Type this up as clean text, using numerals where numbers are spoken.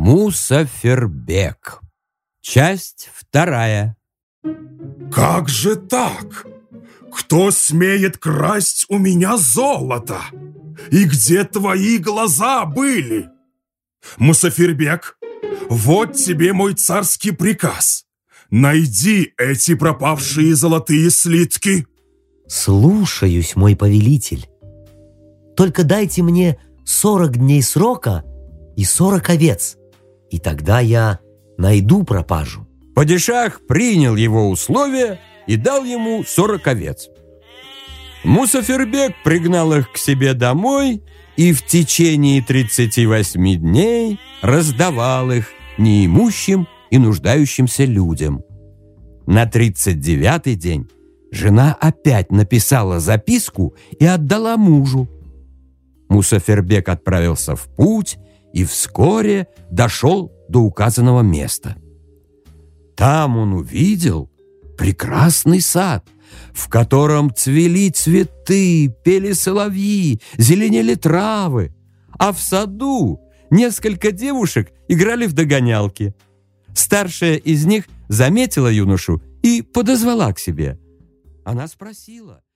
Мусафербек. Часть вторая. Как же так? Кто смеет красть у меня золото? И где твои глаза были? Мусафербек, вот тебе мой царский приказ. Найди эти пропавшие золотые слитки. Слушаюсь, мой повелитель. Только дайте мне 40 дней срока и 40 овец, и тогда я найду пропажу. Падишах принял его условия и дал ему 40 овец. Мусафербек пригнал их к себе домой и в течение 38 дней раздавал их неимущим и нуждающимся людям. На 39-й день жена опять написала записку и отдала мужу. Мусафербек отправился в путь и вскоре дошел до указанного места. Там он увидел прекрасный сад, в котором цвели цветы, пели соловьи, зеленели травы, а в саду несколько девушек играли в догонялки. Старшая из них заметила юношу и подозвала к себе. Она спросила: